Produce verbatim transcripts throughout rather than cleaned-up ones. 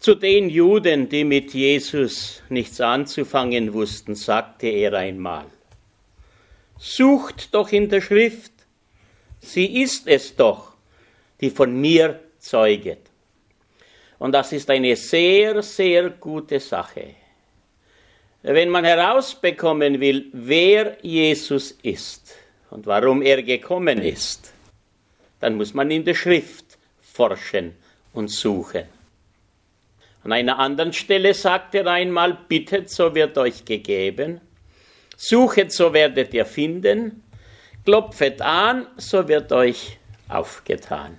Zu den Juden, die mit Jesus nichts anzufangen wussten, sagte er einmal: Sucht doch in der Schrift, sie ist es doch, die von mir zeuget. Und das ist eine sehr, sehr gute Sache. Wenn man herausbekommen will, wer Jesus ist und warum er gekommen ist, dann muss man in der Schrift forschen und suchen. An einer anderen Stelle sagt er einmal: Bittet, so wird euch gegeben. Suchet, so werdet ihr finden. Klopfet an, so wird euch aufgetan.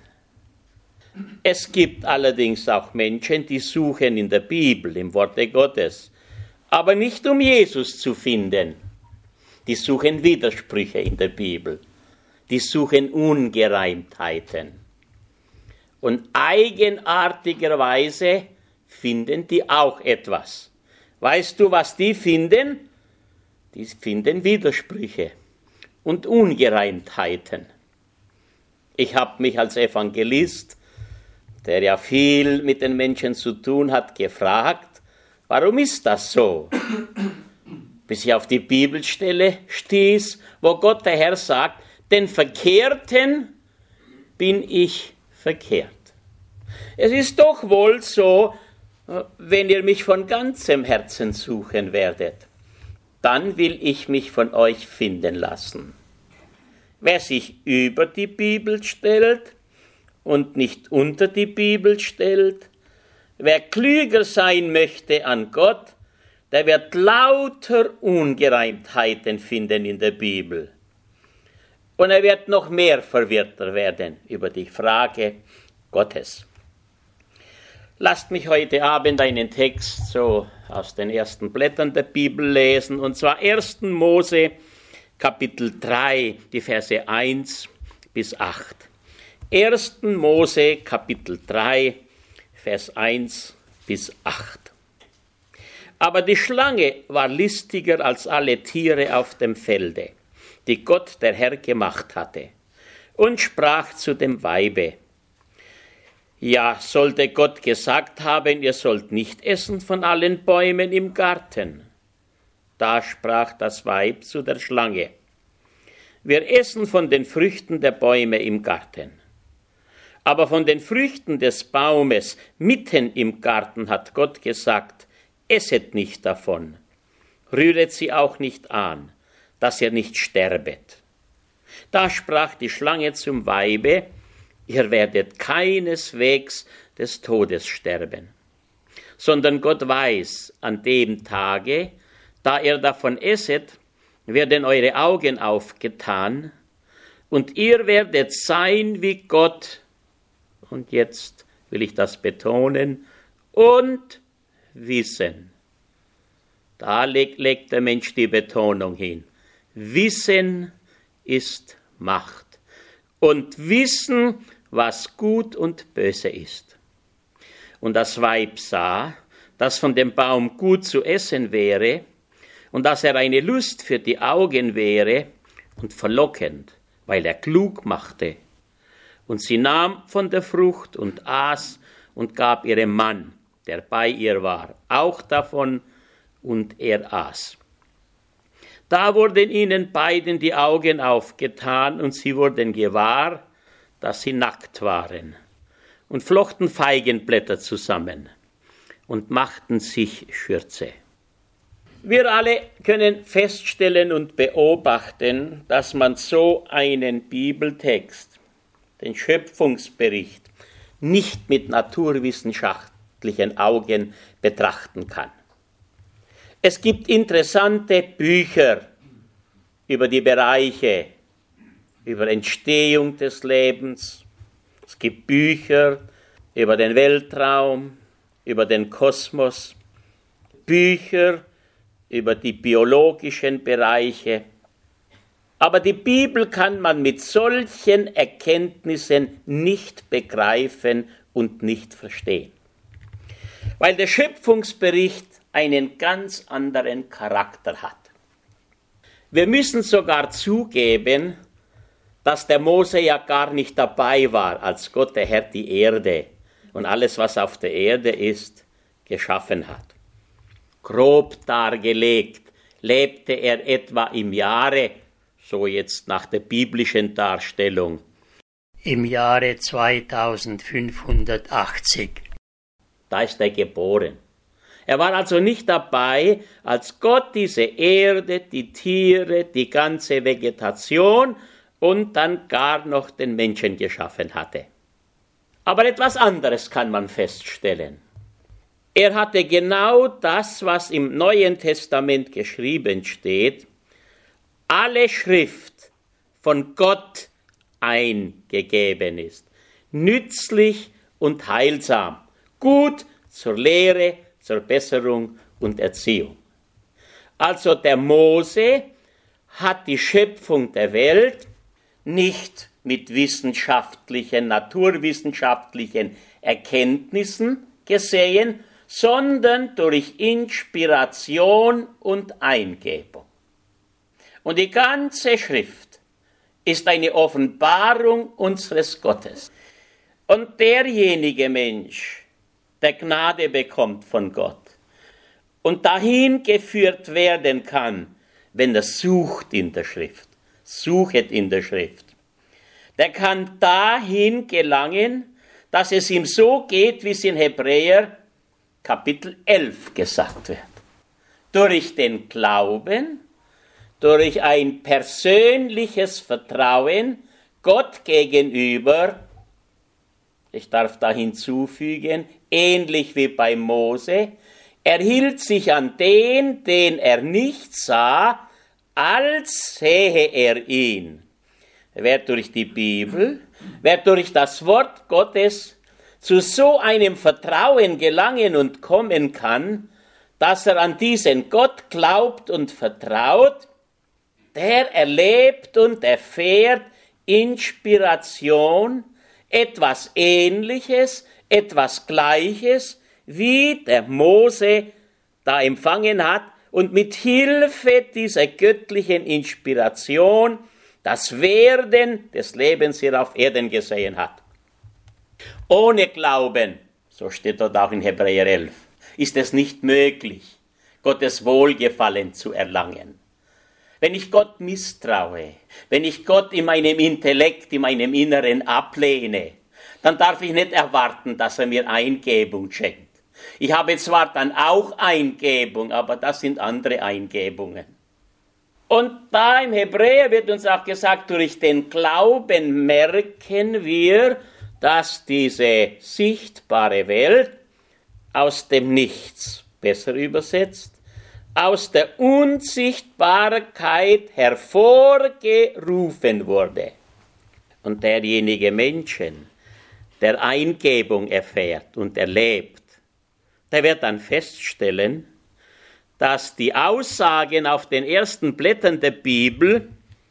Es gibt allerdings auch Menschen, die suchen in der Bibel, im Worte Gottes, aber nicht um Jesus zu finden. Die suchen Widersprüche in der Bibel. Die suchen Ungereimtheiten. Und eigenartigerweise finden die auch etwas. Weißt du, was die finden? Die finden Widersprüche und Ungereimtheiten. Ich habe mich als Evangelist, der ja viel mit den Menschen zu tun hat, gefragt, warum ist das so? Bis ich auf die Bibelstelle stieß, wo Gott der Herr sagt: Den Verkehrten bin ich verkehrt. Es ist doch wohl so, wenn ihr mich von ganzem Herzen suchen werdet, dann will ich mich von euch finden lassen. Wer sich über die Bibel stellt und nicht unter die Bibel stellt, wer klüger sein möchte an Gott, der wird lauter Ungereimtheiten finden in der Bibel. Und er wird noch mehr verwirrter werden über die Frage Gottes. Lasst mich heute Abend einen Text so aus den ersten Blättern der Bibel lesen, und zwar ersten Mose, Kapitel drei, die Verse eins bis acht. ersten Mose, Kapitel drei, Vers eins bis acht. Aber die Schlange war listiger als alle Tiere auf dem Felde, die Gott der Herr gemacht hatte, und sprach zu dem Weibe: Ja, sollte Gott gesagt haben, ihr sollt nicht essen von allen Bäumen im Garten. Da sprach das Weib zu der Schlange: Wir essen von den Früchten der Bäume im Garten. Aber von den Früchten des Baumes mitten im Garten hat Gott gesagt: Esset nicht davon, rühret sie auch nicht an, dass ihr nicht sterbet. Da sprach die Schlange zum Weibe: Ihr werdet keineswegs des Todes sterben, sondern Gott weiß, an dem Tage, da ihr davon esset, werden eure Augen aufgetan, und ihr werdet sein wie Gott, und jetzt will ich das betonen, und wissen. Da legt, legt der Mensch die Betonung hin. Wissen ist Macht. Und wissen, was gut und böse ist. Und das Weib sah, dass von dem Baum gut zu essen wäre und dass er eine Lust für die Augen wäre und verlockend, weil er klug machte. Und sie nahm von der Frucht und aß und gab ihrem Mann, der bei ihr war, auch davon, und er aß. Da wurden ihnen beiden die Augen aufgetan, und sie wurden gewahr, dass sie nackt waren, und flochten Feigenblätter zusammen und machten sich Schürze. Wir alle können feststellen und beobachten, dass man so einen Bibeltext, den Schöpfungsbericht, nicht mit naturwissenschaftlichen Augen betrachten kann. Es gibt interessante Bücher über die Bereiche, über Entstehung des Lebens. Es gibt Bücher über den Weltraum, über den Kosmos, Bücher über die biologischen Bereiche. Aber die Bibel kann man mit solchen Erkenntnissen nicht begreifen und nicht verstehen. Weil der Schöpfungsbericht einen ganz anderen Charakter hat. Wir müssen sogar zugeben, dass der Mose ja gar nicht dabei war, als Gott der Herr die Erde und alles, was auf der Erde ist, geschaffen hat. Grob dargelegt lebte er etwa im Jahre, so jetzt nach der biblischen Darstellung, im Jahre zweitausendfünfhundertachtzig. Da ist er geboren. Er war also nicht dabei, als Gott diese Erde, die Tiere, die ganze Vegetation und dann gar noch den Menschen geschaffen hatte. Aber etwas anderes kann man feststellen. Er hatte genau das, was im Neuen Testament geschrieben steht, alle Schrift von Gott eingegeben ist, nützlich und heilsam, gut zur Lehre, zur Besserung und Erziehung. Also der Mose hat die Schöpfung der Welt nicht mit wissenschaftlichen, naturwissenschaftlichen Erkenntnissen gesehen, sondern durch Inspiration und Eingebung. Und die ganze Schrift ist eine Offenbarung unseres Gottes. Und derjenige Mensch, der Gnade bekommt von Gott und dahin geführt werden kann, wenn er sucht in der Schrift, suchet in der Schrift, der kann dahin gelangen, dass es ihm so geht, wie es in Hebräer Kapitel elf gesagt wird. Durch den Glauben, durch ein persönliches Vertrauen Gott gegenüber, ich darf da hinzufügen, ähnlich wie bei Mose, er hielt sich an den, den er nicht sah, als sähe er ihn. Wer durch die Bibel, wer durch das Wort Gottes zu so einem Vertrauen gelangen und kommen kann, dass er an diesen Gott glaubt und vertraut, der erlebt und erfährt Inspiration, etwas Ähnliches, etwas Gleiches, wie der Mose da empfangen hat und mit Hilfe dieser göttlichen Inspiration das Werden des Lebens hier auf Erden gesehen hat. Ohne Glauben, so steht dort auch in Hebräer elf, ist es nicht möglich, Gottes Wohlgefallen zu erlangen. Wenn ich Gott misstraue, wenn ich Gott in meinem Intellekt, in meinem Inneren ablehne, dann darf ich nicht erwarten, dass er mir Eingebung schenkt. Ich habe zwar dann auch Eingebung, aber das sind andere Eingebungen. Und da im Hebräer wird uns auch gesagt, durch den Glauben merken wir, dass diese sichtbare Welt aus dem Nichts, besser übersetzt, aus der Unsichtbarkeit hervorgerufen wurde. Und derjenige Menschen, der Eingebung erfährt und erlebt, der wird dann feststellen, dass die Aussagen auf den ersten Blättern der Bibel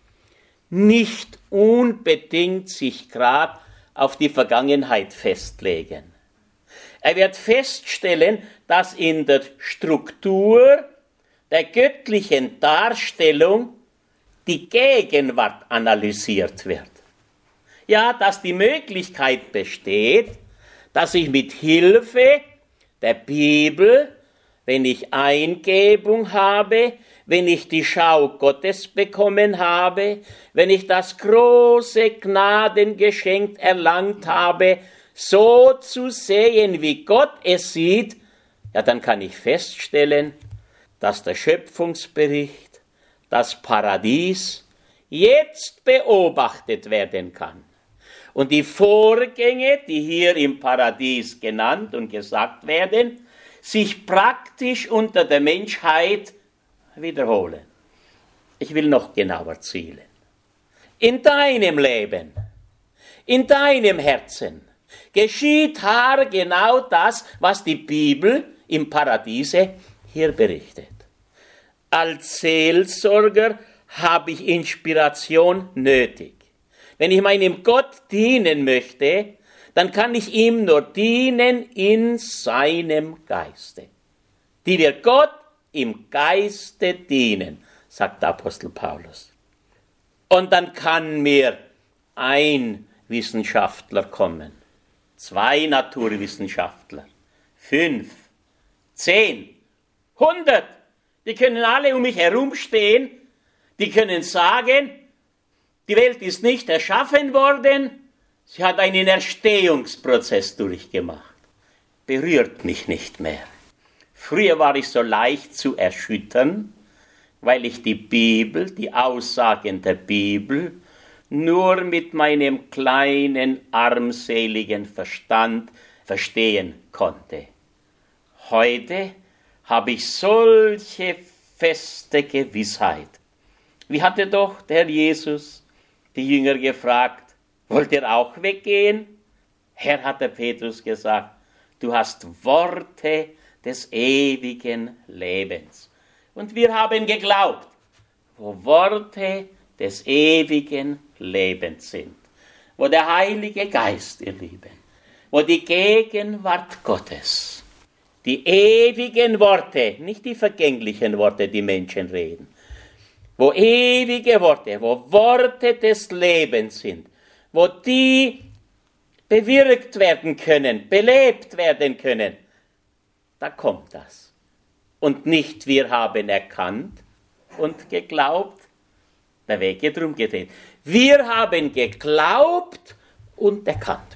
nicht unbedingt sich gerade auf die Vergangenheit festlegen. Er wird feststellen, dass in der Struktur der göttlichen Darstellung die Gegenwart analysiert wird. Ja, dass die Möglichkeit besteht, dass ich mit Hilfe der Bibel, wenn ich Eingebung habe, wenn ich die Schau Gottes bekommen habe, wenn ich das große Gnadengeschenk erlangt habe, so zu sehen, wie Gott es sieht, ja, dann kann ich feststellen, dass der Schöpfungsbericht, das Paradies jetzt beobachtet werden kann. Und die Vorgänge, die hier im Paradies genannt und gesagt werden, sich praktisch unter der Menschheit wiederholen. Ich will noch genauer zielen. In deinem Leben, in deinem Herzen geschieht haargenau das, was die Bibel im Paradiese hier berichtet. Als Seelsorger habe ich Inspiration nötig. Wenn ich meinem Gott dienen möchte, dann kann ich ihm nur dienen in seinem Geiste. Die wir Gott im Geiste dienen, sagt der Apostel Paulus. Und dann kann mir ein Wissenschaftler kommen, zwei Naturwissenschaftler, fünf, zehn, hundert. Die können alle um mich herumstehen. Die können sagen, die Welt ist nicht erschaffen worden, sie hat einen Erstehungsprozess durchgemacht. Berührt mich nicht mehr. Früher war ich so leicht zu erschüttern, weil ich die Bibel, die Aussagen der Bibel, nur mit meinem kleinen, armseligen Verstand verstehen konnte. Heute habe ich solche feste Gewissheit. Wie hatte doch der Jesus die Jünger gefragt, wollt ihr auch weggehen? Herr, hat der Petrus gesagt, du hast Worte des ewigen Lebens. Und wir haben geglaubt, wo Worte des ewigen Lebens sind, wo der Heilige Geist, ihr Lieben, wo die Gegenwart Gottes, die ewigen Worte, nicht die vergänglichen Worte, die Menschen reden, wo ewige Worte, wo Worte des Lebens sind, wo die bewirkt werden können, belebt werden können, da kommt das. Und nicht wir haben erkannt und geglaubt, der Weg geht rumgedreht. Wir haben geglaubt und erkannt.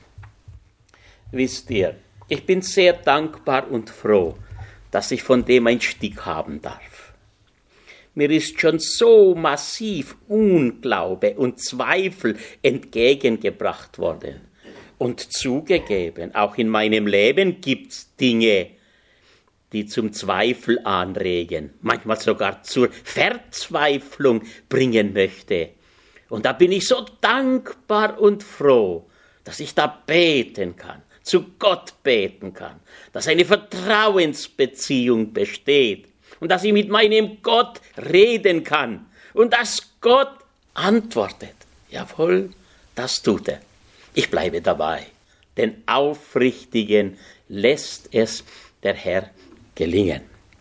Wisst ihr, ich bin sehr dankbar und froh, dass ich von dem ein Stück haben darf. Mir ist schon so massiv Unglaube und Zweifel entgegengebracht worden. Und zugegeben, auch in meinem Leben gibt es Dinge, die zum Zweifel anregen, manchmal sogar zur Verzweiflung bringen möchte. Und da bin ich so dankbar und froh, dass ich da beten kann, zu Gott beten kann, dass eine Vertrauensbeziehung besteht und dass ich mit meinem Gott reden kann und dass Gott antwortet. Jawohl, das tut er. Ich bleibe dabei. Den Aufrichtigen lässt es der Herr gelingen.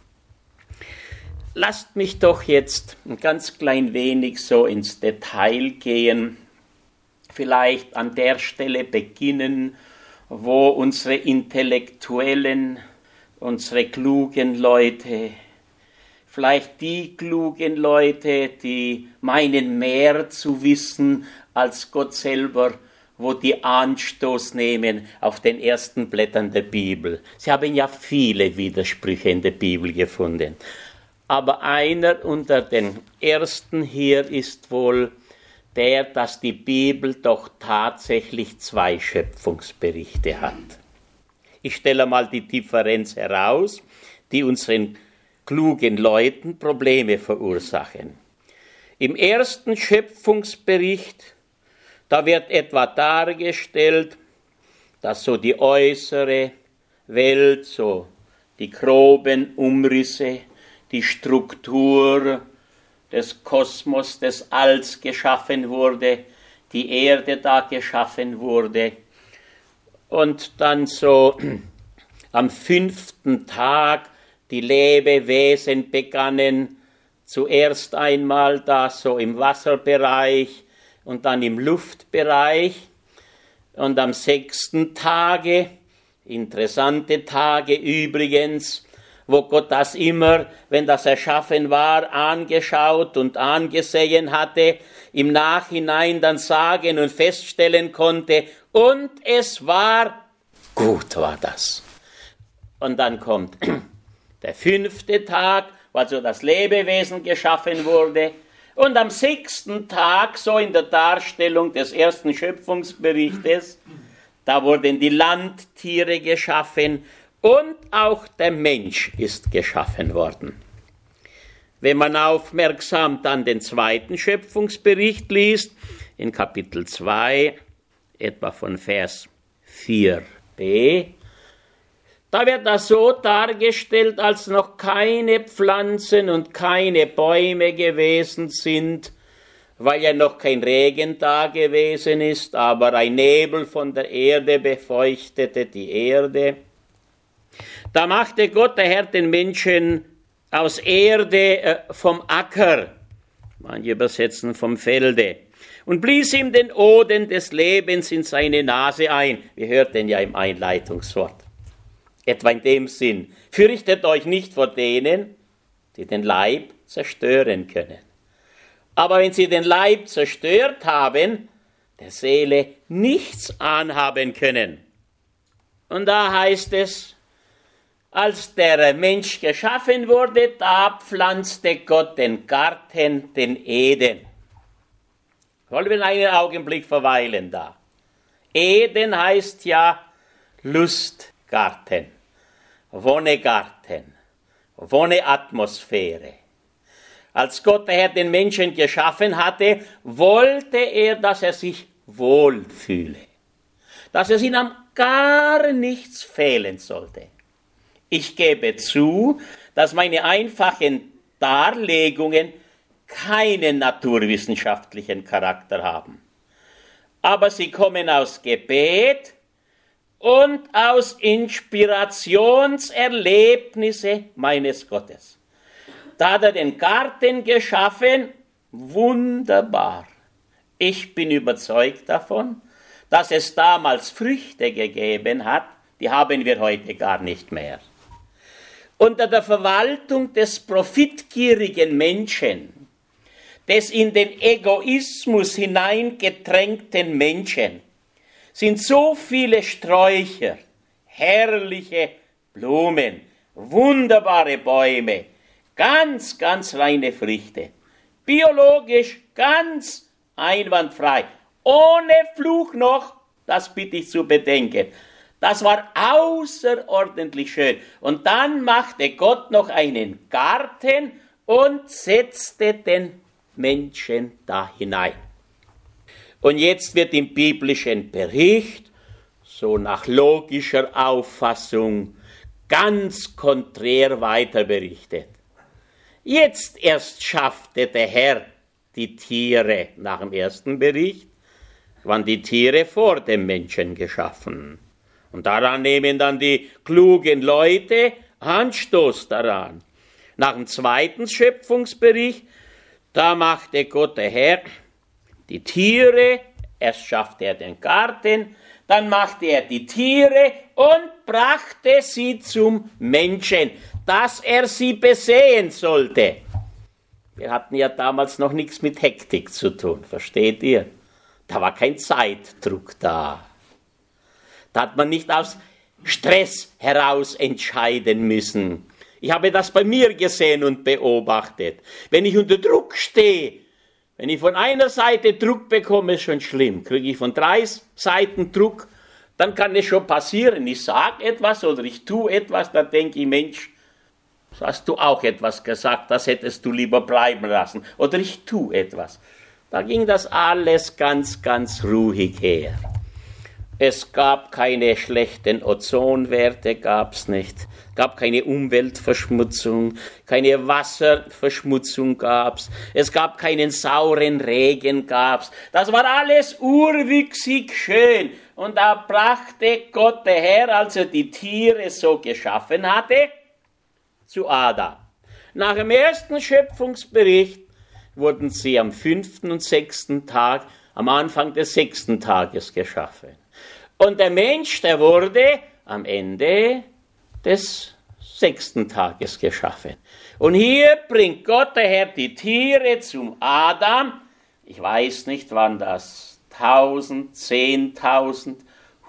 Lasst mich doch jetzt ein ganz klein wenig so ins Detail gehen, vielleicht an der Stelle beginnen, wo unsere Intellektuellen, unsere klugen Leute, vielleicht die klugen Leute, die meinen mehr zu wissen als Gott selber, wo die Anstoß nehmen auf den ersten Blättern der Bibel. Sie haben ja viele Widersprüche in der Bibel gefunden. Aber einer unter den ersten hier ist wohl der, dass die Bibel doch tatsächlich zwei Schöpfungsberichte hat. Ich stelle mal die Differenz heraus, die unseren klugen Leuten Probleme verursachen. Im ersten Schöpfungsbericht, da wird etwa dargestellt, dass so die äußere Welt, so die groben Umrisse, die Struktur des Kosmos, des Alls geschaffen wurde, die Erde da geschaffen wurde. Und dann so am fünften Tag die Lebewesen begannen, zuerst einmal da so im Wasserbereich, und dann im Luftbereich. Und am sechsten Tage, interessante Tage übrigens, wo Gott das immer, wenn das erschaffen war, angeschaut und angesehen hatte, im Nachhinein dann sagen und feststellen konnte, und es war gut, war das. Und dann kommt der fünfte Tag, wo also das Lebewesen geschaffen wurde. Und am sechsten Tag, so in der Darstellung des ersten Schöpfungsberichtes, da wurden die Landtiere geschaffen und auch der Mensch ist geschaffen worden. Wenn man aufmerksam dann den zweiten Schöpfungsbericht liest, in Kapitel zwei, etwa von Vers vier b, da wird das so dargestellt, als noch keine Pflanzen und keine Bäume gewesen sind, weil ja noch kein Regen da gewesen ist, aber ein Nebel von der Erde befeuchtete die Erde. Da machte Gott, der Herr, den Menschen aus Erde äh, vom Acker, manche übersetzen vom Felde, und blies ihm den Odem des Lebens in seine Nase ein. Wir hörten ja im Einleitungswort. Etwa in dem Sinn, fürchtet euch nicht vor denen, die den Leib zerstören können. Aber wenn sie den Leib zerstört haben, der Seele nichts anhaben können. Und da heißt es, als der Mensch geschaffen wurde, da pflanzte Gott den Garten, den Eden. Wollen wir einen Augenblick verweilen da. Eden heißt ja Lustgarten, Wonnegarten, Wonneatmosphäre. Als Gott der Herr den Menschen geschaffen hatte, wollte er, dass er sich wohlfühle, dass es ihm gar nichts fehlen sollte. Ich gebe zu, dass meine einfachen Darlegungen keinen naturwissenschaftlichen Charakter haben. Aber sie kommen aus Gebet und aus Inspirationserlebnisse meines Gottes. Da hat er den Garten geschaffen, wunderbar. Ich bin überzeugt davon, dass es damals Früchte gegeben hat, die haben wir heute gar nicht mehr. Unter der Verwaltung des profitgierigen Menschen, des in den Egoismus hineingedrängten Menschen, sind so viele Sträucher, herrliche Blumen, wunderbare Bäume, ganz, ganz reine Früchte, biologisch ganz einwandfrei, ohne Fluch noch, das bitte ich zu bedenken. Das war außerordentlich schön. Und dann machte Gott noch einen Garten und setzte den Menschen da hinein. Und jetzt wird im biblischen Bericht, so nach logischer Auffassung, ganz konträr weiter berichtet. Jetzt erst schaffte der Herr die Tiere. Nach dem ersten Bericht waren die Tiere vor dem Menschen geschaffen. Und daran nehmen dann die klugen Leute Anstoß daran. Nach dem zweiten Schöpfungsbericht, da machte Gott der Herr die Tiere, erst schaffte er den Garten, dann machte er die Tiere und brachte sie zum Menschen, dass er sie besehen sollte. Wir hatten ja damals noch nichts mit Hektik zu tun, versteht ihr? Da war kein Zeitdruck da. Da hat man nicht aus Stress heraus entscheiden müssen. Ich habe das bei mir gesehen und beobachtet. Wenn ich unter Druck stehe, wenn ich von einer Seite Druck bekomme, ist schon schlimm. Kriege ich von drei Seiten Druck, dann kann es schon passieren. Ich sage etwas oder ich tue etwas, dann denke ich, Mensch, so hast du auch etwas gesagt, das hättest du lieber bleiben lassen. Oder ich tue etwas. Da ging das alles ganz, ganz ruhig her. Es gab keine schlechten Ozonwerte, gab es nicht. Es gab keine Umweltverschmutzung, keine Wasserverschmutzung gab es. Es gab keinen sauren Regen, gab es. Das war alles urwüchsig schön. Und da brachte Gott der Herr, als er die Tiere so geschaffen hatte, zu Adam. Nach dem ersten Schöpfungsbericht wurden sie am fünften und sechsten Tag, am Anfang des sechsten Tages geschaffen. Und der Mensch, der wurde am Ende des sechsten Tages geschaffen. Und hier bringt Gott der Herr die Tiere zum Adam. Ich weiß nicht, wann das tausend, zehntausend,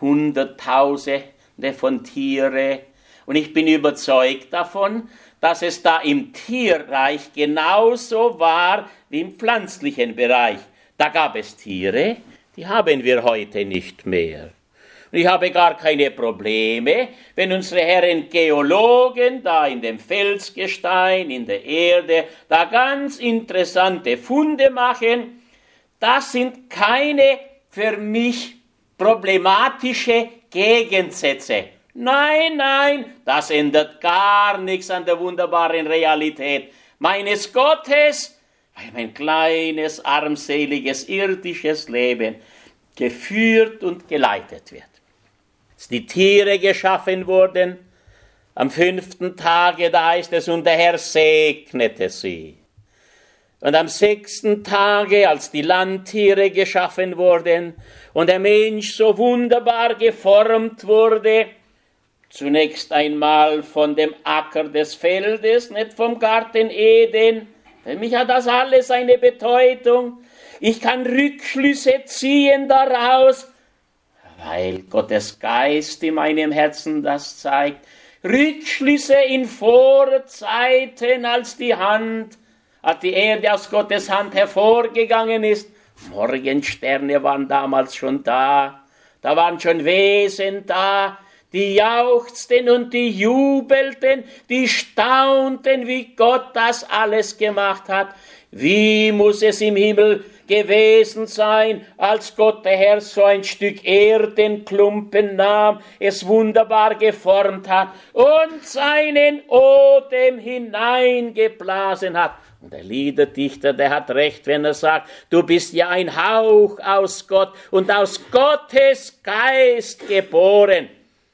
hunderttausende von Tiere. Und ich bin überzeugt davon, dass es da im Tierreich genauso war wie im pflanzlichen Bereich. Da gab es Tiere, die haben wir heute nicht mehr. Und ich habe gar keine Probleme, wenn unsere Herren Geologen da in dem Felsgestein, in der Erde, da ganz interessante Funde machen. Das sind keine für mich problematische Gegensätze. Nein, nein, das ändert gar nichts an der wunderbaren Realität meines Gottes, weil mein kleines, armseliges, irdisches Leben geführt und geleitet wird. Als die Tiere geschaffen wurden, am fünften Tage, da heißt es, und der Herr segnete sie. Und am sechsten Tage, als die Landtiere geschaffen wurden und der Mensch so wunderbar geformt wurde, Zunächst einmal von dem Acker des Feldes, nicht vom Garten Eden. Für mich hat das alles eine Bedeutung. Ich kann Rückschlüsse ziehen daraus, weil Gottes Geist in meinem Herzen das zeigt. Rückschlüsse in Vorzeiten, als die Hand, als die Erde aus Gottes Hand hervorgegangen ist. Morgensterne waren damals schon da. Da waren schon Wesen da, die jauchzten und die jubelten, die staunten, wie Gott das alles gemacht hat. Wie muss es im Himmel gewesen sein, als Gott der Herr so ein Stück Erdenklumpen nahm, es wunderbar geformt hat und seinen Odem hineingeblasen hat. Und der Liederdichter, der hat recht, wenn er sagt, du bist ja ein Hauch aus Gott und aus Gottes Geist geboren.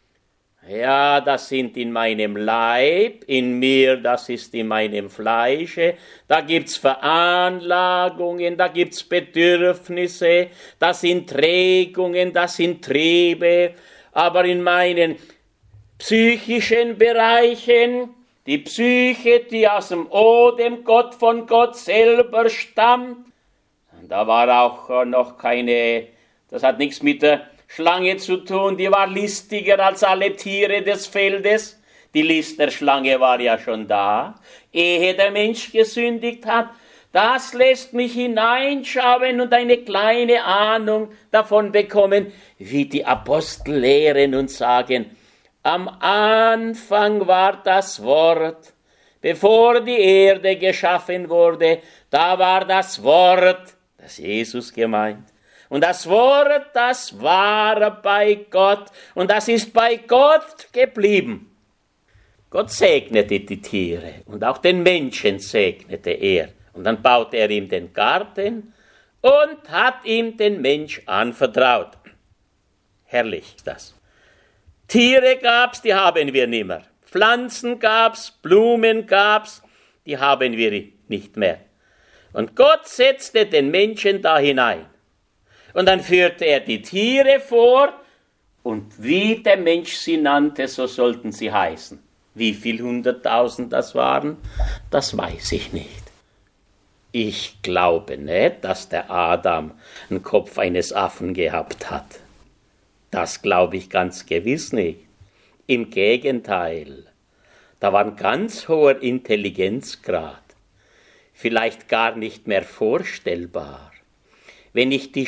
Ja, das sind in meinem Leib, in mir, das ist in meinem Fleische. Da gibt's Veranlagungen, da gibt's Bedürfnisse, das sind Trägungen, das sind Triebe. Aber in meinen psychischen Bereichen, die Psyche, die aus dem Odem Gott von Gott selber stammt, da war auch noch keine, das hat nichts mit der Schlange zu tun, die war listiger als alle Tiere des Feldes. Die List der Schlange war ja schon da, ehe der Mensch gesündigt hat. Das lässt mich hineinschauen und eine kleine Ahnung davon bekommen, wie die Apostel lehren und sagen, am Anfang war das Wort, bevor die Erde geschaffen wurde, da war das Wort, das Jesus gemeint. Und das Wort, das war bei Gott und das ist bei Gott geblieben. Gott segnete die Tiere und auch den Menschen segnete er. Und dann baute er ihm den Garten und hat ihm den Mensch anvertraut. Herrlich das. Tiere gab's, die haben wir nicht mehr. Pflanzen gab's, Blumen gab's, die haben wir nicht mehr. Und Gott setzte den Menschen da hinein. Und dann führte er die Tiere vor, und wie der Mensch sie nannte, so sollten sie heißen. Wie viel hunderttausend das waren, das weiß ich nicht. Ich glaube nicht, dass der Adam einen Kopf eines Affen gehabt hat. Das glaube ich ganz gewiss nicht. Im Gegenteil, da war ein ganz hoher Intelligenzgrad, vielleicht gar nicht mehr vorstellbar. Wenn ich die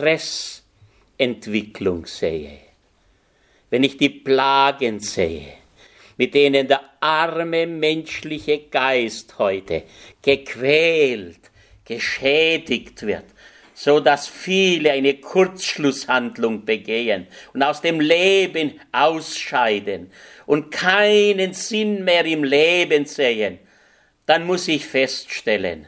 Stressentwicklung sehe, wenn ich die Plagen sehe, mit denen der arme menschliche Geist heute gequält, geschädigt wird, so dass viele eine Kurzschlusshandlung begehen und aus dem Leben ausscheiden und keinen Sinn mehr im Leben sehen, dann muss ich feststellen,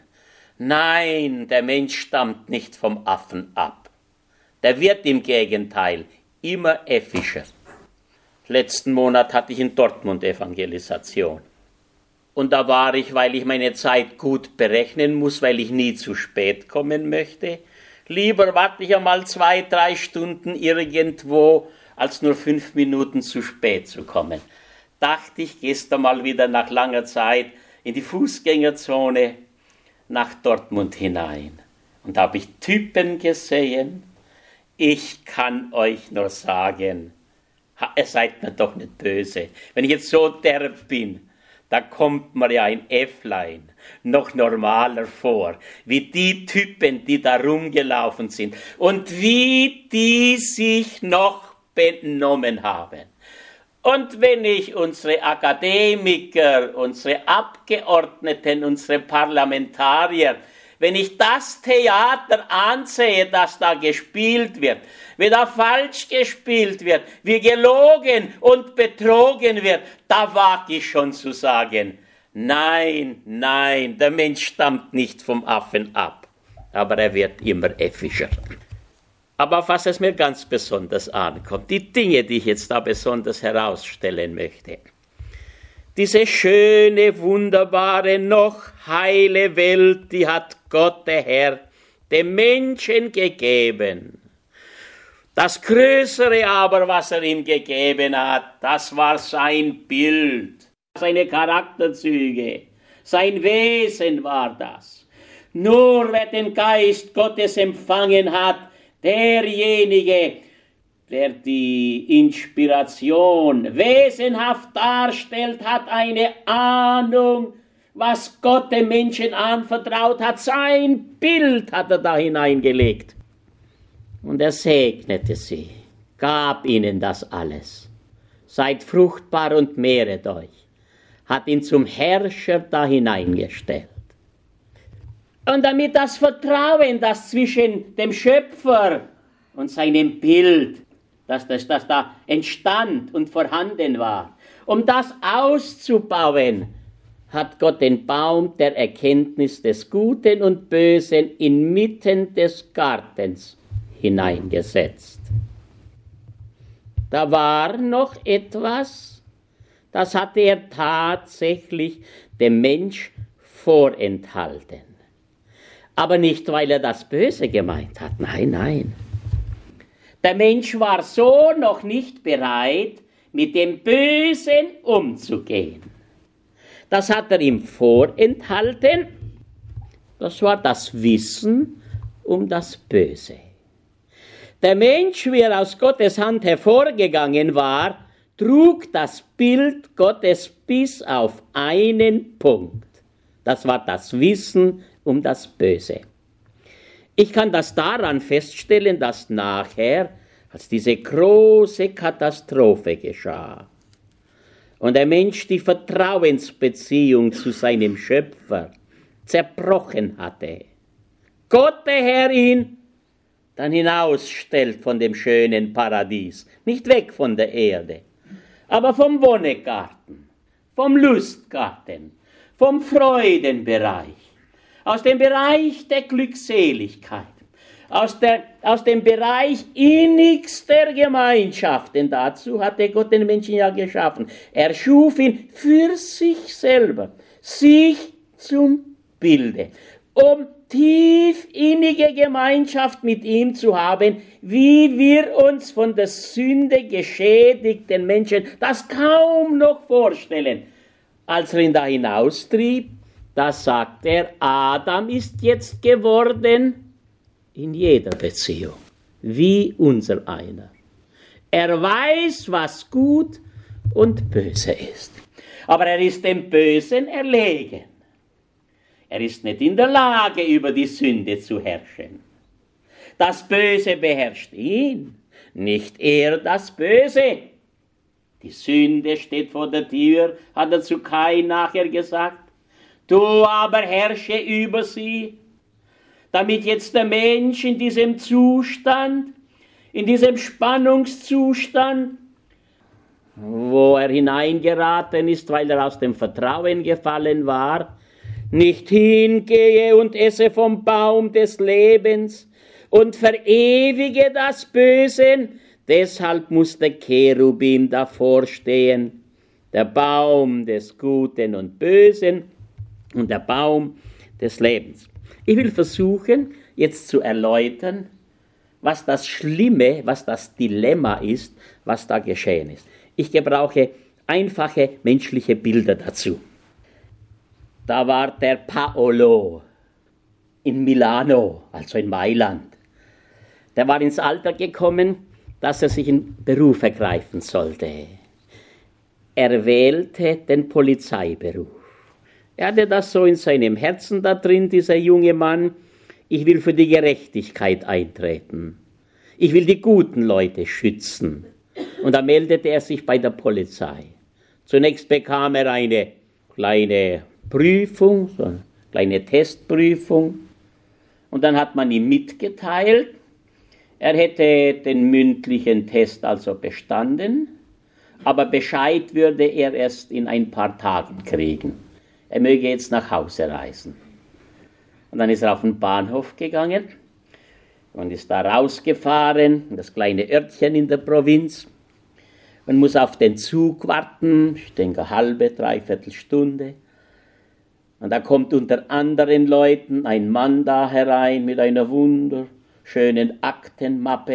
nein, der Mensch stammt nicht vom Affen ab. Der wird im Gegenteil immer äffischer. Letzten Monat hatte ich in Dortmund Evangelisation. Und da war ich, weil ich meine Zeit gut berechnen muss, weil ich nie zu spät kommen möchte. Lieber warte ich einmal zwei, drei Stunden irgendwo, als nur fünf Minuten zu spät zu kommen. Dachte ich, gehst du mal wieder nach langer Zeit in die Fußgängerzone nach Dortmund hinein. Und da habe ich Typen gesehen. Ich kann euch nur sagen, ihr seid mir doch nicht böse. Wenn ich jetzt so derb bin, da kommt mir ja ein Äfflein noch normaler vor, wie die Typen, die da rumgelaufen sind und wie die sich noch benommen haben. Und wenn ich unsere Akademiker, unsere Abgeordneten, unsere Parlamentarier, wenn ich das Theater ansehe, das da gespielt wird, wie da falsch gespielt wird, wie gelogen und betrogen wird, da wage ich schon zu sagen, nein, nein, der Mensch stammt nicht vom Affen ab, aber er wird immer äffischer. Aber auf was es mir ganz besonders ankommt, die Dinge, die ich jetzt da besonders herausstellen möchte. Diese schöne, wunderbare, noch heile Welt, die hat Gott, der Herr, dem Menschen gegeben. Das Größere aber, was er ihm gegeben hat, das war sein Bild, seine Charakterzüge, sein Wesen war das. Nur wer den Geist Gottes empfangen hat, derjenige, der die Inspiration wesenhaft darstellt, hat eine Ahnung, was Gott dem Menschen anvertraut hat. Sein Bild hat er da hineingelegt. Und er segnete sie, gab ihnen das alles. Seid fruchtbar und mehret euch, hat ihn zum Herrscher da hineingestellt. Und damit das Vertrauen, das zwischen dem Schöpfer und seinem Bild, dass das, das da entstand und vorhanden war, um das auszubauen, hat Gott den Baum der Erkenntnis des Guten und Bösen inmitten des Gartens hineingesetzt. Da war noch etwas, das hatte er tatsächlich dem Mensch vorenthalten. Aber nicht, weil er das Böse gemeint hat. Nein, nein. Der Mensch war so noch nicht bereit, mit dem Bösen umzugehen. Das hat er ihm vorenthalten. Das war das Wissen um das Böse. Der Mensch, wie er aus Gottes Hand hervorgegangen war, trug das Bild Gottes bis auf einen Punkt. Das war das Wissen um das Böse. Ich kann das daran feststellen, dass nachher, als diese große Katastrophe geschah und der Mensch die Vertrauensbeziehung zu seinem Schöpfer zerbrochen hatte, Gott der Herr ihn dann hinausstellt von dem schönen Paradies, nicht weg von der Erde, aber vom Wonnegarten, vom Lustgarten, vom Freudenbereich, aus dem Bereich der Glückseligkeit, aus, der, aus dem Bereich innigster Gemeinschaft, denn dazu hatte Gott den Menschen ja geschaffen. Er schuf ihn für sich selber, sich zum Bilde, um tief innige Gemeinschaft mit ihm zu haben, wie wir uns von der Sünde geschädigten Menschen das kaum noch vorstellen. Als er ihn da hinaustrieb, da sagt er, Adam ist jetzt geworden in jeder Beziehung, wie unser einer. Er weiß, was gut und böse ist. Aber er ist dem Bösen erlegen. Er ist nicht in der Lage, über die Sünde zu herrschen. Das Böse beherrscht ihn, nicht er das Böse. Die Sünde steht vor der Tür, hat er zu Kain nachher gesagt. Du aber herrsche über sie, damit jetzt der Mensch in diesem Zustand, in diesem Spannungszustand, wo er hineingeraten ist, weil er aus dem Vertrauen gefallen war, nicht hingehe und esse vom Baum des Lebens und verewige das Böse. Deshalb muss der Cherubim davor stehen, der Baum des Guten und Bösen und der Baum des Lebens. Ich will versuchen, jetzt zu erläutern, was das Schlimme, was das Dilemma ist, was da geschehen ist. Ich gebrauche einfache menschliche Bilder dazu. Da war der Paolo in Milano, also in Mailand. Der war ins Alter gekommen, dass er sich einen Beruf ergreifen sollte. Er wählte den Polizeiberuf. Er hatte das so in seinem Herzen da drin, dieser junge Mann. Ich will für die Gerechtigkeit eintreten. Ich will die guten Leute schützen. Und da meldete er sich bei der Polizei. Zunächst bekam er eine kleine Prüfung, so eine kleine Testprüfung. Und dann hat man ihm mitgeteilt, er hätte den mündlichen Test also bestanden, aber Bescheid würde er erst in ein paar Tagen kriegen. Er möge jetzt nach Hause reisen. Und dann ist er auf den Bahnhof gegangen und ist da rausgefahren, in das kleine Örtchen in der Provinz. Man muss auf den Zug warten, ich denke eine halbe, dreiviertel Stunde. Und da kommt unter anderen Leuten ein Mann da herein mit einer wunderschönen Aktenmappe,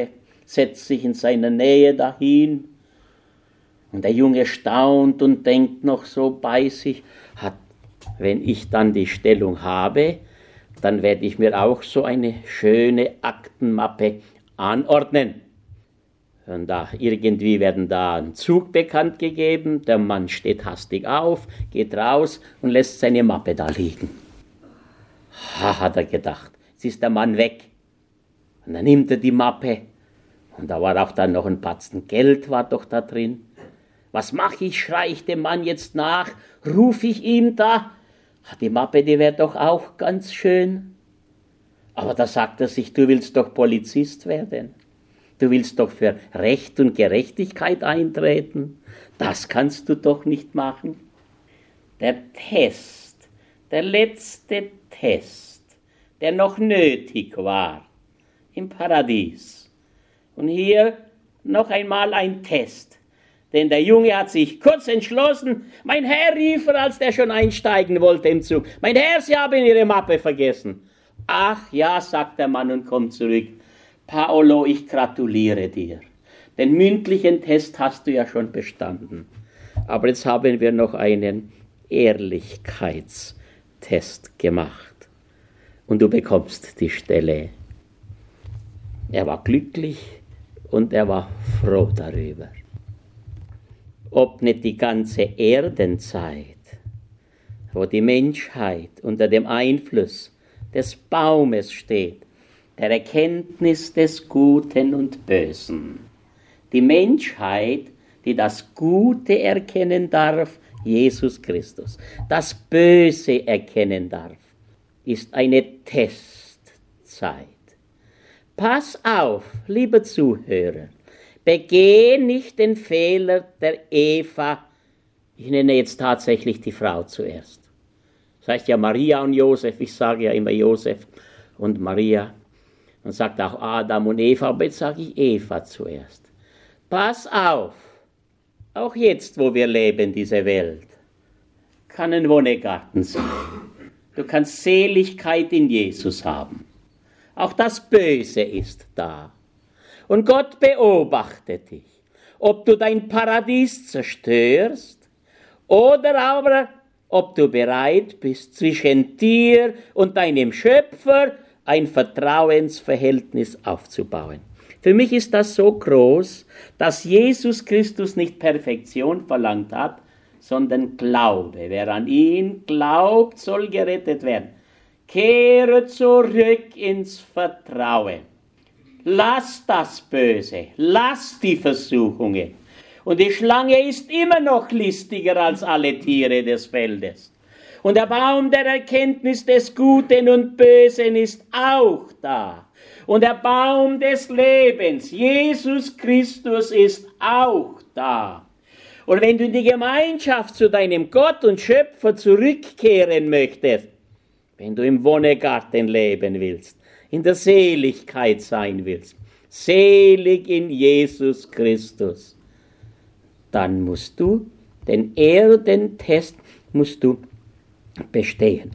setzt sich in seiner Nähe dahin. Und der Junge staunt und denkt noch so bei sich, hat, wenn ich dann die Stellung habe, dann werde ich mir auch so eine schöne Aktenmappe anordnen. Und da irgendwie werden da ein Zug bekannt gegeben, der Mann steht hastig auf, geht raus und lässt seine Mappe da liegen. Ha, hat er gedacht, jetzt ist der Mann weg. Und dann nimmt er die Mappe und da war auch dann noch ein Batzen Geld, war doch da drin. Was mache ich, schreie ich dem Mann jetzt nach, rufe ich ihm da, die Mappe, die wäre doch auch ganz schön. Aber da sagt er sich, du willst doch Polizist werden. Du willst doch für Recht und Gerechtigkeit eintreten. Das kannst du doch nicht machen. Der Test, der letzte Test, der noch nötig war im Paradies. Und hier noch einmal ein Test. Denn der Junge hat sich kurz entschlossen. Mein Herr, rief er, als der schon einsteigen wollte im Zug. Mein Herr, Sie haben Ihre Mappe vergessen. Ach ja, sagt der Mann und kommt zurück. Paolo, ich gratuliere dir. Den mündlichen Test hast du ja schon bestanden. Aber jetzt haben wir noch einen Ehrlichkeitstest gemacht. Und du bekommst die Stelle. Er war glücklich und er war froh darüber. Ob nicht die ganze Erdenzeit, wo die Menschheit unter dem Einfluss des Baumes steht, der Erkenntnis des Guten und Bösen. Die Menschheit, die das Gute erkennen darf, Jesus Christus, das Böse erkennen darf, ist eine Testzeit. Pass auf, lieber Zuhörer, begeh nicht den Fehler der Eva, ich nenne jetzt tatsächlich die Frau zuerst. Das heißt ja Maria und Josef, ich sage ja immer Josef und Maria. Man sagt auch Adam und Eva, aber jetzt sage ich Eva zuerst. Pass auf, auch jetzt, wo wir leben, diese Welt, kann ein Wonnegarten sein. Du kannst Seligkeit in Jesus haben. Auch das Böse ist da. Und Gott beobachtet dich, ob du dein Paradies zerstörst oder aber ob du bereit bist, zwischen dir und deinem Schöpfer ein Vertrauensverhältnis aufzubauen. Für mich ist das so groß, dass Jesus Christus nicht Perfektion verlangt hat, sondern Glaube. Wer an ihn glaubt, soll gerettet werden. Kehre zurück ins Vertrauen. Lass das Böse, lass die Versuchungen. Und die Schlange ist immer noch listiger als alle Tiere des Feldes. Und der Baum der Erkenntnis des Guten und Bösen ist auch da. Und der Baum des Lebens, Jesus Christus, ist auch da. Und wenn du in die Gemeinschaft zu deinem Gott und Schöpfer zurückkehren möchtest, wenn du im Wonnegarten leben willst, in der Seligkeit sein willst, selig in Jesus Christus, dann musst du den Erdentest musst du bestehen.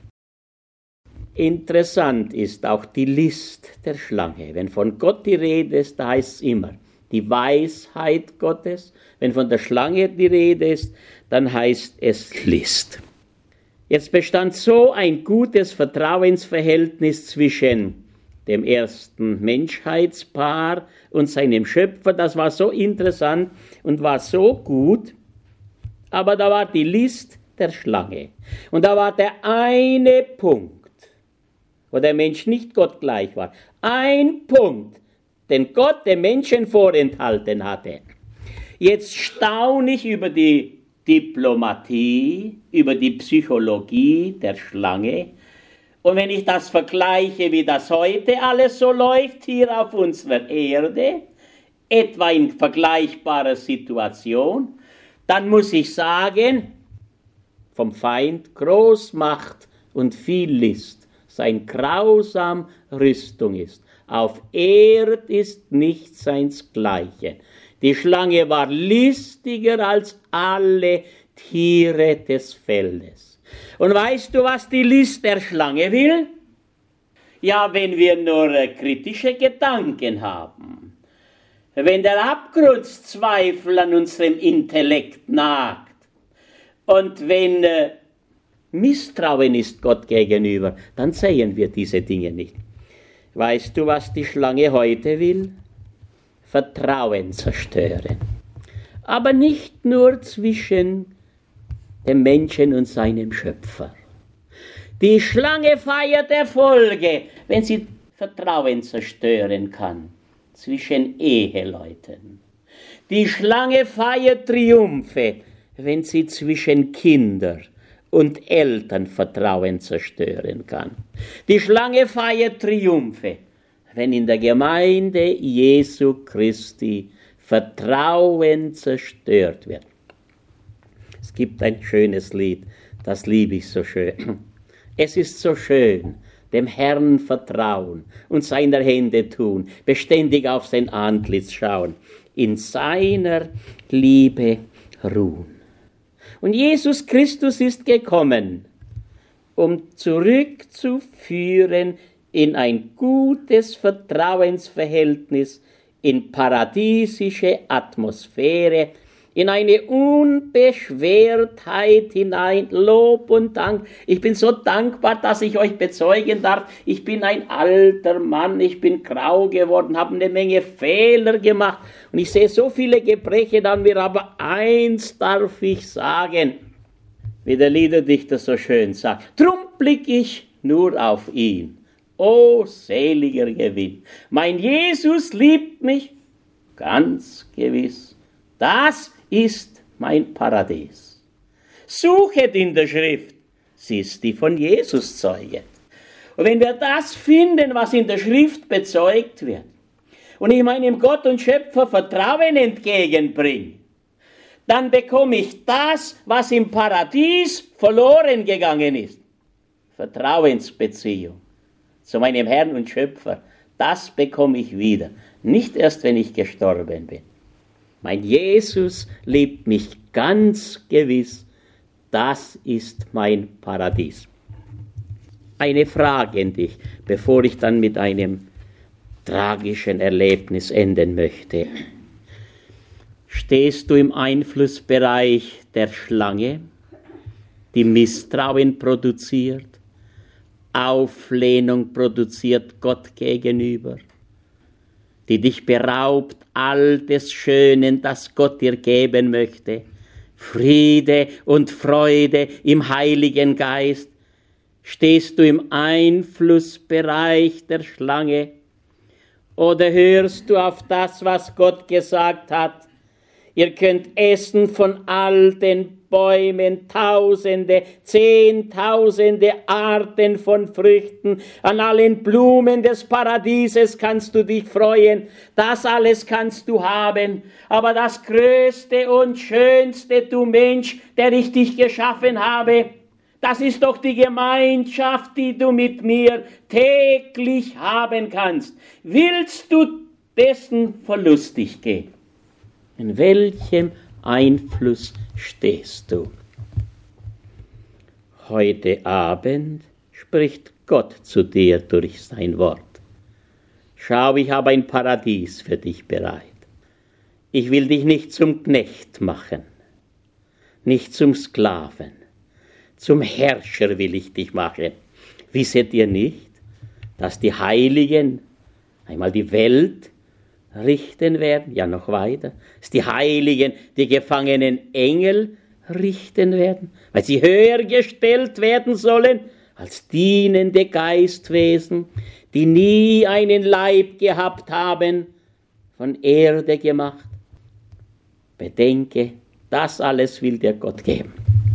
Interessant ist auch die List der Schlange. Wenn von Gott die Rede ist, da heißt es immer die Weisheit Gottes. Wenn von der Schlange die Rede ist, dann heißt es List. Jetzt bestand so ein gutes Vertrauensverhältnis zwischen dem ersten Menschheitspaar und seinem Schöpfer. Das war so interessant und war so gut. Aber da war die List der Schlange. Und da war der eine Punkt, wo der Mensch nicht Gott gleich war. Ein Punkt, den Gott dem Menschen vorenthalten hatte. Jetzt staune ich über die Diplomatie, über die Psychologie der Schlange. Und wenn ich das vergleiche, wie das heute alles so läuft hier auf unserer Erde, etwa in vergleichbarer Situation, dann muss ich sagen, vom Feind Großmacht und viel List, sein grausam Rüstung ist. Auf Erd ist nicht seinsgleichen. Die Schlange war listiger als alle Tiere des Feldes. Und weißt du, was die List der Schlange will? Ja, wenn wir nur kritische Gedanken haben. wenn der Abgrundzweifel an unserem Intellekt nagt und wenn äh, Misstrauen ist Gott gegenüber, dann sehen wir diese Dinge nicht. Weißt du, was die Schlange heute will? Vertrauen zerstören. Aber nicht nur zwischen dem Menschen und seinem Schöpfer. Die Schlange feiert Erfolge, wenn sie Vertrauen zerstören kann zwischen Eheleuten. Die Schlange feiert Triumphe, wenn sie zwischen Kindern und Eltern Vertrauen zerstören kann. Die Schlange feiert Triumphe, wenn in der Gemeinde Jesu Christi Vertrauen zerstört wird. Es gibt ein schönes Lied, das liebe ich so schön. Es ist so schön, dem Herrn vertrauen und seiner Hände tun, beständig auf sein Antlitz schauen, in seiner Liebe ruhen. Und Jesus Christus ist gekommen, um zurückzuführen in ein gutes Vertrauensverhältnis, in paradiesische Atmosphäre, in eine Unbeschwertheit hinein, Lob und Dank. Ich bin so dankbar, dass ich euch bezeugen darf, ich bin ein alter Mann, ich bin grau geworden, habe eine Menge Fehler gemacht und ich sehe so viele Gebrechen an mir, aber eins darf ich sagen, wie der Liederdichter so schön sagt, drum blick ich nur auf ihn. O seliger Gewinn, mein Jesus liebt mich ganz gewiss. Das ist mein Paradies. Suchet in der Schrift, sie ist die von Jesus zeuget. Und wenn wir das finden, was in der Schrift bezeugt wird, und ich meinem Gott und Schöpfer Vertrauen entgegenbringe, dann bekomme ich das, was im Paradies verloren gegangen ist. Vertrauensbeziehung zu meinem Herrn und Schöpfer, das bekomme ich wieder. Nicht erst, wenn ich gestorben bin. Mein Jesus liebt mich ganz gewiss. Das ist mein Paradies. Eine Frage an dich, bevor ich dann mit einem tragischen Erlebnis enden möchte. Stehst du im Einflussbereich der Schlange, die Misstrauen produziert, Auflehnung produziert Gott gegenüber, die dich beraubt all des Schönen, das Gott dir geben möchte, Friede und Freude im Heiligen Geist? Stehst du im Einflussbereich der Schlange oder hörst du auf das, was Gott gesagt hat? Ihr könnt essen von all den Bäumen, Tausende, Zehntausende Arten von Früchten. An allen Blumen des Paradieses kannst du dich freuen. Das alles kannst du haben. Aber das Größte und Schönste, du Mensch, der ich dich geschaffen habe, das ist doch die Gemeinschaft, die du mit mir täglich haben kannst. Willst du dessen verlustig gehen? In welchem Einfluss stehst du? Heute Abend spricht Gott zu dir durch sein Wort. Schau, ich habe ein Paradies für dich bereit. Ich will dich nicht zum Knecht machen, nicht zum Sklaven, zum Herrscher will ich dich machen. Wisset ihr nicht, dass die Heiligen einmal die Welt richten werden, ja noch weiter, dass die Heiligen die gefangenen Engel richten werden, weil sie höher gestellt werden sollen als dienende Geistwesen, die nie einen Leib gehabt haben, von Erde gemacht. Bedenke, das alles will dir Gott geben.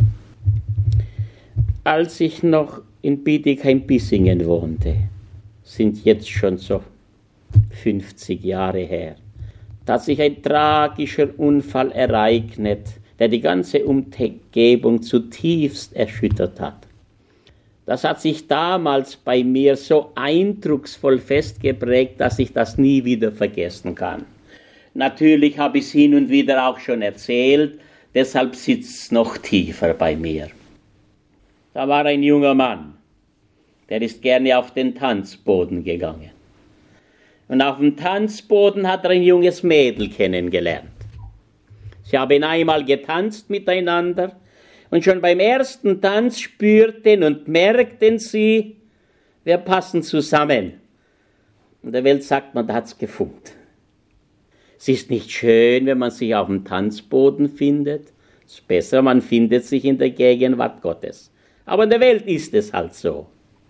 Als ich noch in Bietigheim-Bissingen wohnte, sind jetzt schon so fünfzig Jahre her, da hat sich ein tragischer Unfall ereignet, der die ganze Umgebung zutiefst erschüttert hat. Das hat sich damals bei mir so eindrucksvoll festgeprägt, dass ich das nie wieder vergessen kann. Natürlich habe ich es hin und wieder auch schon erzählt, deshalb sitzt es noch tiefer bei mir. Da war ein junger Mann, der ist gerne auf den Tanzboden gegangen. Und auf dem Tanzboden hat er ein junges Mädel kennengelernt. Sie haben einmal getanzt miteinander und schon beim ersten Tanz spürten und merkten sie, wir passen zusammen. In der Welt sagt man, da hat's gefunkt. Es ist nicht schön, wenn man sich auf dem Tanzboden findet. Es ist besser, man findet sich in der Gegenwart Gottes. Aber in der Welt ist es halt so.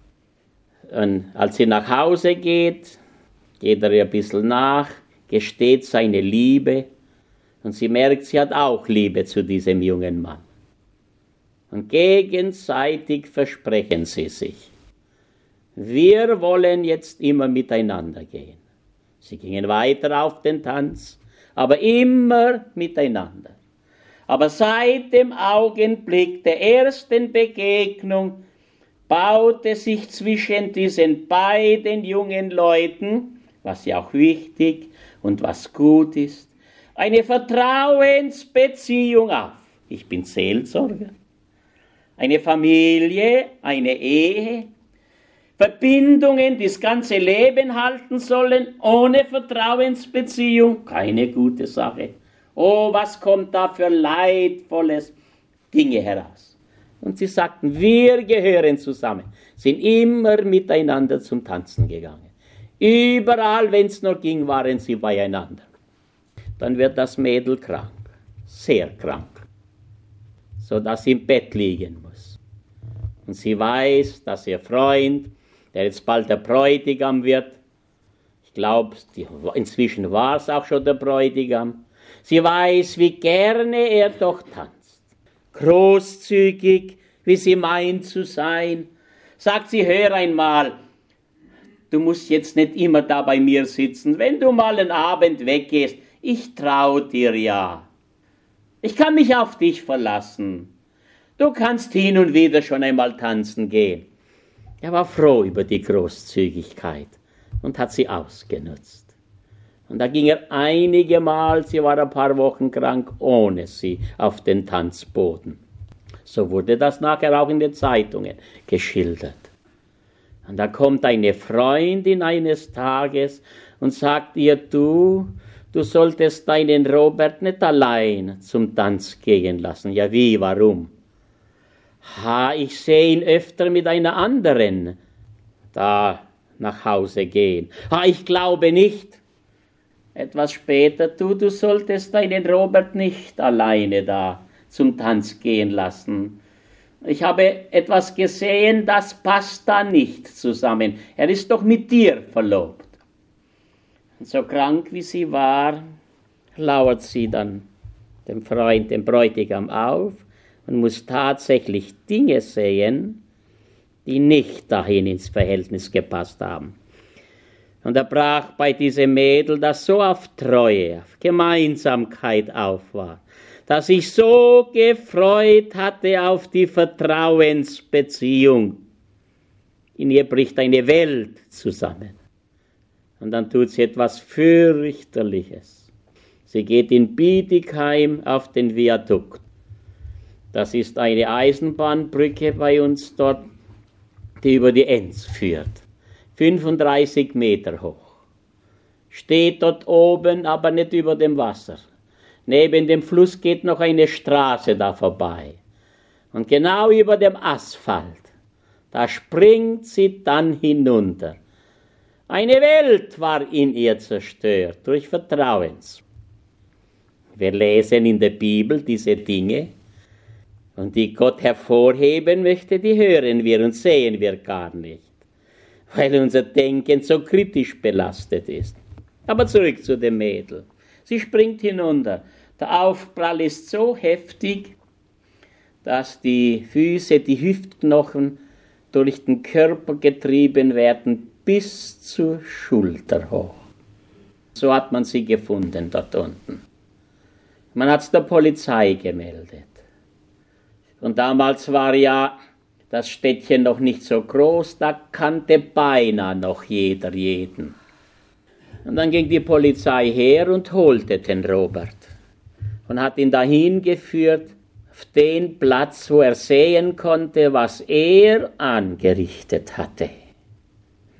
Und als sie nach Hause geht, geht er ihr ein bisschen nach, gesteht seine Liebe und sie merkt, sie hat auch Liebe zu diesem jungen Mann. Und gegenseitig versprechen sie sich, wir wollen jetzt immer miteinander gehen. Sie gingen weiter auf den Tanz, aber immer miteinander. Aber seit dem Augenblick der ersten Begegnung baute sich zwischen diesen beiden jungen Leuten, was ja auch wichtig und was gut ist, eine Vertrauensbeziehung auf. Ich bin Seelsorger. Eine Familie, eine Ehe, Verbindungen, die das ganze Leben halten sollen, ohne Vertrauensbeziehung, keine gute Sache. Oh, was kommt da für leidvolles Dinge heraus. Und sie sagten, wir gehören zusammen, sind immer miteinander zum Tanzen gegangen. Überall, wenn es nur ging, waren sie beieinander. Dann wird das Mädel krank, sehr krank, sodass sie im Bett liegen muss. Und sie weiß, dass ihr Freund, der jetzt bald der Bräutigam wird, ich glaube, inzwischen war es auch schon der Bräutigam, sie weiß, wie gerne er doch tanzt. Großzügig, wie sie meint zu sein, sagt sie, hör einmal, du musst jetzt nicht immer da bei mir sitzen, wenn du mal einen Abend weggehst, ich trau dir ja. Ich kann mich auf dich verlassen. Du kannst hin und wieder schon einmal tanzen gehen. Er war froh über die Großzügigkeit und hat sie ausgenutzt. Und da ging er einige Mal, sie war ein paar Wochen krank, ohne sie auf den Tanzboden. So wurde das nachher auch in den Zeitungen geschildert. Und da kommt eine Freundin eines Tages und sagt ihr, du, du solltest deinen Robert nicht allein zum Tanz gehen lassen. Ja, wie, warum? Ha, ich sehe ihn öfter mit einer anderen da nach Hause gehen. Ha, ich glaube nicht. Etwas später, du, du solltest deinen Robert nicht alleine da zum Tanz gehen lassen. Ich habe etwas gesehen, das passt da nicht zusammen. Er ist doch mit dir verlobt. Und so krank wie sie war, lauert sie dann dem Freund, dem Bräutigam auf und muss tatsächlich Dinge sehen, die nicht dahin ins Verhältnis gepasst haben. Und er brach bei diesem Mädel, das so auf Treue, auf Gemeinsamkeit auf war, dass ich so gefreut hatte auf die Vertrauensbeziehung. In ihr bricht eine Welt zusammen. Und dann tut sie etwas fürchterliches. Sie geht in Bietigheim auf den Viadukt. Das ist eine Eisenbahnbrücke bei uns dort, die über die Enns führt. fünfunddreißig Meter hoch. Steht dort oben, aber nicht über dem Wasser. Neben dem Fluss geht noch eine Straße da vorbei. Und genau über dem Asphalt, da springt sie dann hinunter. Eine Welt war in ihr zerstört durch Vertrauens. Wir lesen in der Bibel diese Dinge und die Gott hervorheben möchte, die hören wir und sehen wir gar nicht, weil unser Denken so kritisch belastet ist. Aber zurück zu dem Mädel. Sie springt hinunter. Der Aufprall ist so heftig, dass die Füße, die Hüftknochen durch den Körper getrieben werden bis zur Schulter hoch. So hat man sie gefunden dort unten. Man hat es der Polizei gemeldet. Und damals war ja das Städtchen noch nicht so groß, da kannte beinahe noch jeder jeden. Und dann ging die Polizei her und holte den Robert und hat ihn dahin geführt, auf den Platz, wo er sehen konnte, was er angerichtet hatte.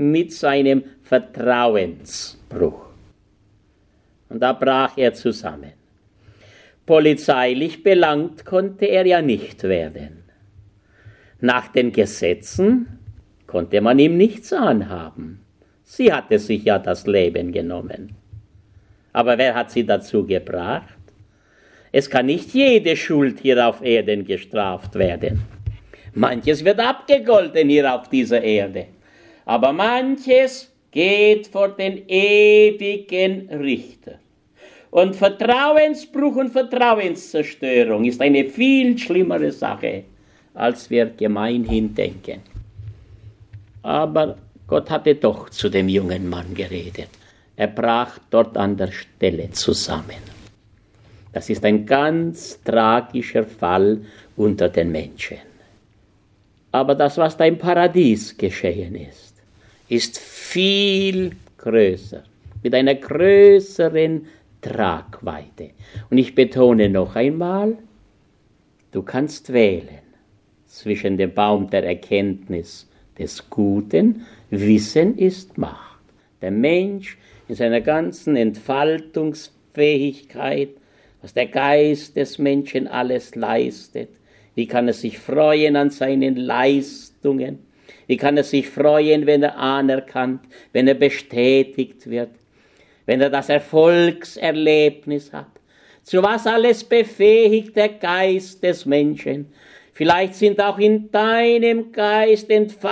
mit seinem Vertrauensbruch. Und da brach er zusammen. Polizeilich belangt konnte er ja nicht werden. Nach den Gesetzen konnte man ihm nichts anhaben. Sie hatte sich ja das Leben genommen. Aber wer hat sie dazu gebracht? Es kann nicht jede Schuld hier auf Erden gestraft werden. Manches wird abgegolten hier auf dieser Erde. Aber manches geht vor den ewigen Richter. Und Vertrauensbruch und Vertrauenszerstörung ist eine viel schlimmere Sache, als wir gemeinhin denken. Aber Gott hatte doch zu dem jungen Mann geredet. Er brach dort an der Stelle zusammen. Das ist ein ganz tragischer Fall unter den Menschen. Aber das, was da im Paradies geschehen ist, ist viel größer, mit einer größeren Tragweite. Und ich betone noch einmal, du kannst wählen zwischen dem Baum der Erkenntnis des Guten. Wissen ist Macht. Der Mensch in seiner ganzen Entfaltungsfähigkeit, was der Geist des Menschen alles leistet. Wie kann er sich freuen an seinen Leistungen? Wie kann er sich freuen, wenn er anerkannt, wenn er bestätigt wird, wenn er das Erfolgserlebnis hat? Zu was alles befähigt der Geist des Menschen? Vielleicht sind auch in deinem Geist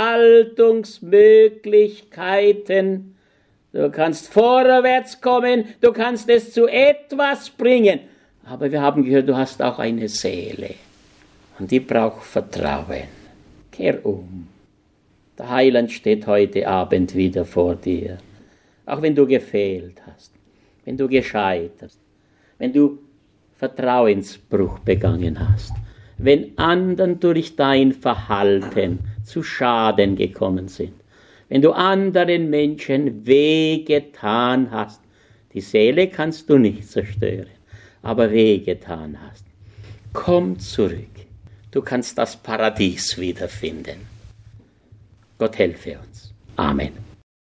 Entfaltungsmöglichkeiten. Du kannst vorwärts kommen, du kannst es zu etwas bringen. Aber wir haben gehört, du hast auch eine Seele. Und die braucht Vertrauen. Kehr um. Der Heiland steht heute Abend wieder vor dir. Auch wenn du gefehlt hast, wenn du gescheitert hast, wenn du Vertrauensbruch begangen hast, wenn anderen durch dein Verhalten zu Schaden gekommen sind, wenn du anderen Menschen wehgetan hast. Die Seele kannst du nicht zerstören, aber wehgetan hast. Komm zurück. Du kannst das Paradies wiederfinden. Gott helfe uns. Amen.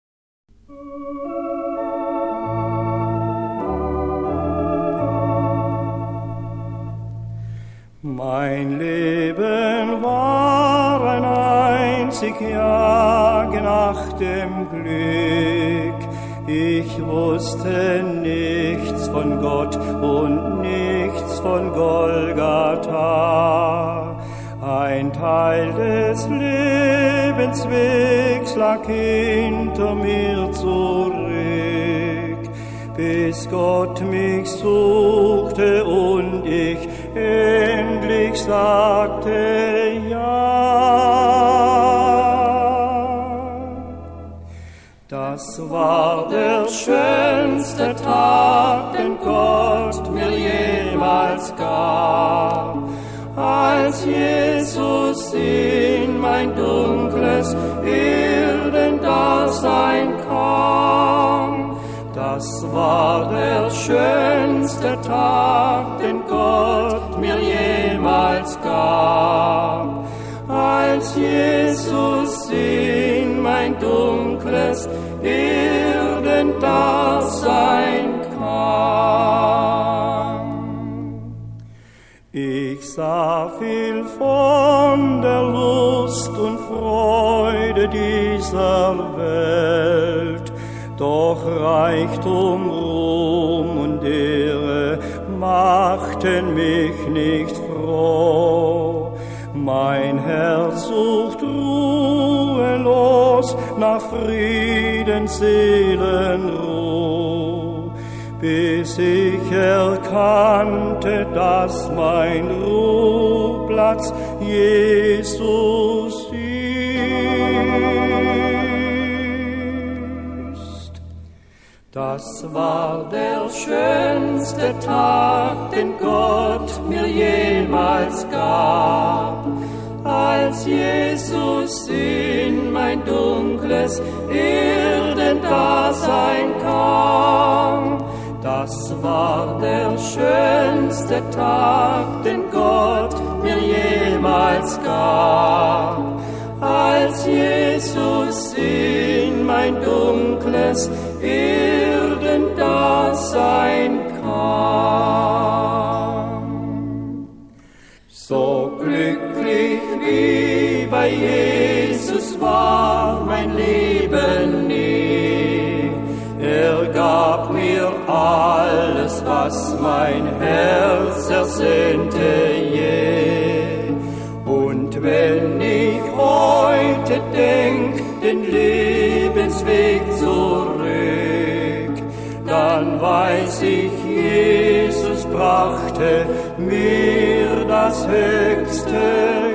Mein Leben war ein einzig Jagen nach dem Glück. Ich wusste nichts von Gott und nichts von Golgatha. Ein Teil des Lebenswegs lag hinter mir zurück, bis Gott mich suchte und ich endlich sagte ja. Das war der schönste Tag, den Gott mir jemals gab, als Jesus in mein dunkles Erdendasein kam. Das war der schönste Tag, den Gott mir jemals gab, als Jesus in mein dunkles Erdendasein kam. Ich sah viel von der Lust und Freude dieser Welt, doch Reichtum, Ruhm und Ehre machten mich nicht froh. Mein Herz sucht ruhelos nach Frieden, Seelenruh, bis ich erkannte, dass mein Ruheplatz Jesus ist. Das war der schönste Tag, den Gott mir jemals gab, als Jesus in mein dunkles Erdendasein kam. Das war der schönste Tag, den Gott mir jemals gab, als Jesus in mein dunkles Erdendasein kam. So glücklich wie bei Jesus war mein Leben nie. Er gab mir alles, was mein Herz ersehnte je. Und wenn ich heute denk den Lebensweg zurück, dann weiß ich, Jesus brachte mir das höchste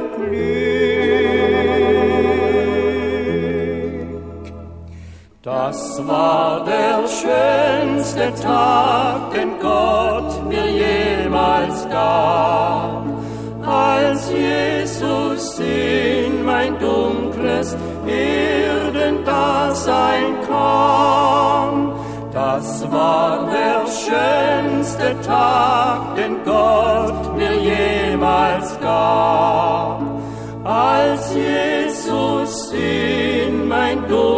Glück. Das war der schönste Tag, den Gott mir jemals gab, als Jesus in mein dunkles Erdendasein kam. Das war der schönste Tag, den Gott mir jemals gab, als Jesus in mein dunkles